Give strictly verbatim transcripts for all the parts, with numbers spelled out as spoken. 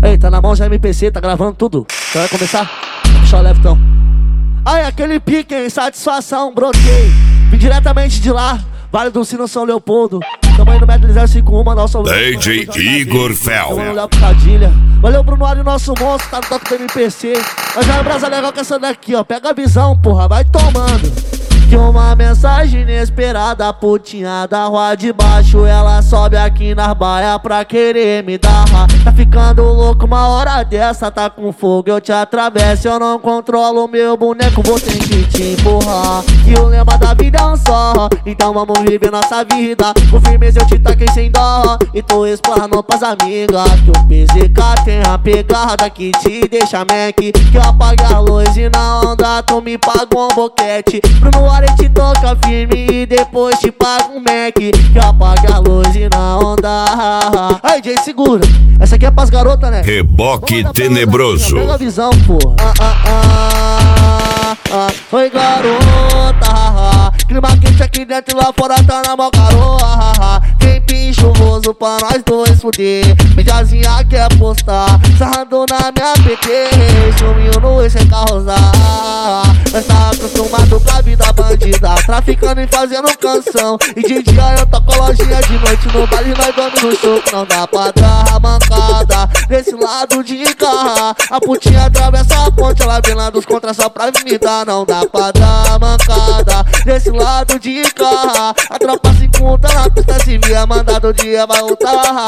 Ei, tá na mão já M P C, tá gravando tudo. Então vai começar? Puxa o leve então. Ai, aquele pique, hein? Satisfação, broquei. Vim diretamente de lá, Vale do Sino, São Leopoldo. Tamo aí no Metro zero cinco um, mandar o salve. D J Igor Fel. Valeu, Bruno Ari, nosso monstro, tá no toque do M P C. Mas já é brasa legal com essa daqui, ó. Pega a visão, porra, vai tomando. Que uma mensagem inesperada, a putinha da rua de baixo, ela sobe aqui nas baia pra querer me dar. Tá ficando louco uma hora dessa, tá com fogo, eu te atravesso. Eu não controlo meu boneco, vou ter que te empurrar. Que o lema da vida é um só, então vamos viver nossa vida. Com firmeza eu te taquei sem dó, e tô explanando pras amigas que o P Z K tem a pegada que te deixa Mac. Que eu apague a luz e na onda tu me paga um boquete. Bruno Ari te toca firme e depois te paga um Mac. Que eu apague a luz e na onda. Aí, Jay, segura. Essa aqui é pras garotas, né? Reboque tenebroso. Pega a visão, porra. Ah, ah, ah, ah. Oi, garota. Clima quente aqui dentro e lá fora tá na mó garoa. Tempinho chuvoso pra nós dois fuder. Mediazinha quer postar, sarrando na minha P T. Sumiu no eixo sem carrosar. Nós tá acostumado com a vida bandida, traficando e fazendo canção. E de dia eu toco lojinha, de noite no baile nós vamos no show. Não dá pra dar a mancada desse lado de cá. A putinha atravessa a ponte, ela vem lá dos contras só pra me dar. Não dá pra dar a mancada desse lado de cá. A tropa se encontra na pista, se via mandado, o dia vai voltar.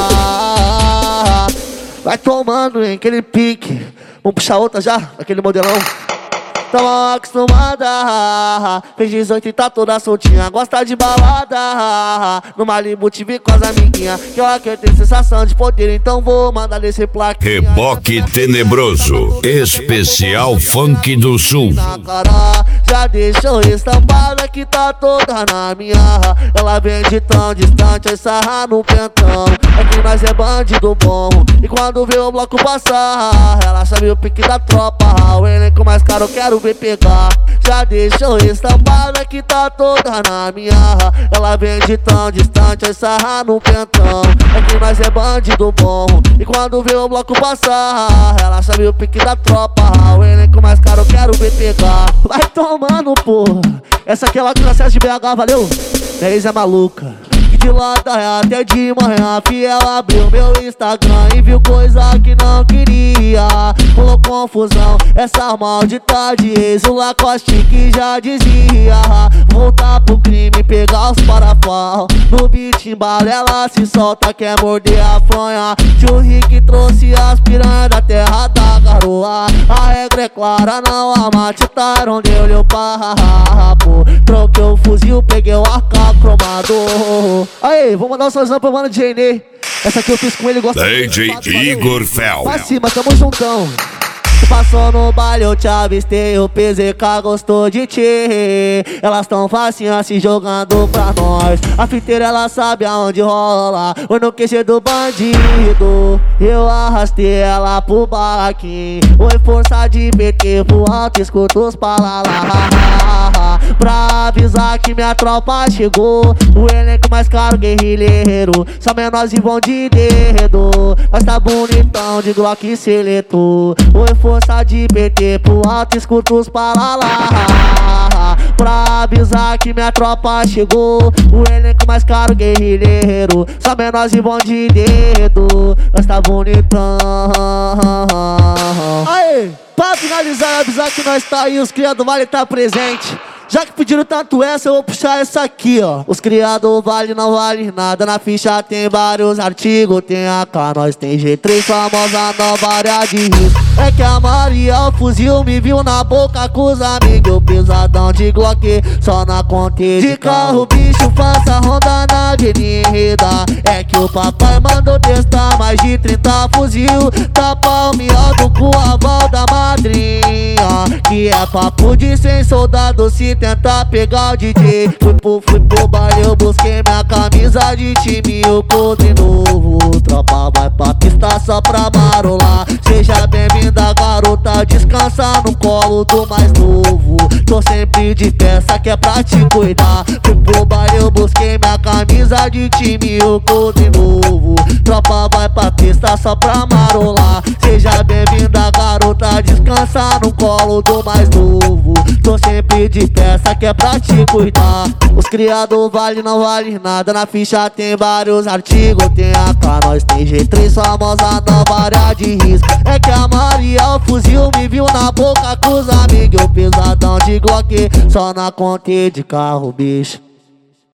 Vai tomando, hein, aquele pique. Vamos puxar outra já, aquele modelão. Tamo acostumada, fez dezoito e tá toda soltinha. Gosta de balada, no Malibu te vi com as amiguinhas. Que ela quer ter sensação de poder, então vou mandar descer plaquinha. Reboque tenebroso, especial funk do sul. Na cara, já deixou estampada que tá toda na minha. Ela vem de tão distante, aí sarra no pentão. É que nós é bandido bom, e quando vê o bloco passar, ela sabe o pique da tropa. O elenco mais caro eu quero ver pegar. Já deixou estampada que tá toda na minha. Ela vem de tão distante, aí sarra no pentão. É que nós é bandido bom, e quando vê o bloco passar, ela sabe o pique da tropa. O elenco mais caro eu quero ver pegar. Vai tomando, porra. Essa aqui é lá com o acesso de B H, valeu? Minha ex é maluca. De lata até de manhã, fiel abriu meu Instagram e viu coisa que não queria. Rolou confusão, essa maldita de ex, o Lacoste que já dizia. Voltar pro crime, pegar os parafal. No beat embala, ela se solta, quer morder a fronha. Tio Rick trouxe as piranhas da terra da garoa. A regra é clara, não amatitar onde eu lhe o papo. Troquei o fuzil, peguei o A K cromado. Aí, vou mandar um salve pro mano J N. Essa aqui eu fiz com ele, gosta D J Igor Fel. Pra cima, tamo juntão. Tu passou no baile, eu te avistei, o P Z K gostou de ti. Elas tão facinha se jogando pra nós. A fiteira ela sabe aonde rola, ou no Q G do bandido. Eu arrastei ela pro barraquinho, oi força de B T pro alto, escuta os palalá. Pra avisar que minha tropa chegou, o elenco mais caro, guerrilheiro, só menores e vão de dedo. Nós tá bonitão de Glock seletor, oi força de B T pro alto, escuta os palalá. Pra avisar que minha tropa chegou, o elenco mais caro, guerrilheiro, só menores e vão de dedo. Nós tá bonitão. Aí, pra finalizar, avisar que nós tá aí, os criados Vale tá presente. Já que pediram tanto essa, eu vou puxar essa aqui, ó. Os criados Vale não vale nada, na ficha tem vários artigos. Tem A K, nós tem G três, famosa nova área de risco. É que a Maria, o fuzil, me viu na boca com os amigos. Eu pesadão de Glock, só na conta de carro, bicho, faça ronda na avenida. É que o papai mandou testar mais de trinta fuzil. Tapa o miado com a aval da madrinha, que é papo de cem soldados se tentar pegar o D J. Fui pro, fui pro baile, eu busquei minha camisa de time, o coldre novo. Tropa vai pra pista só pra marolar. Seja bem-vinda, garota, descansa no colo do mais novo. Tô sempre de peça que é pra te cuidar. Fui pro baile, eu busquei minha camisa precisa de time, eu tô de novo. Tropa vai pra pista só pra marolar. Seja bem-vinda, garota, descansa no colo do mais novo. Tô sempre de peça que é pra te cuidar. Os criados vale, não vale nada. Na ficha tem vários artigos. Tem a K, nós tem G três, famosa nova área de risco. É que a Maria, o fuzil, me viu na boca com os amigos. Eu pesadão de Glock, só na conta de carro, bicho.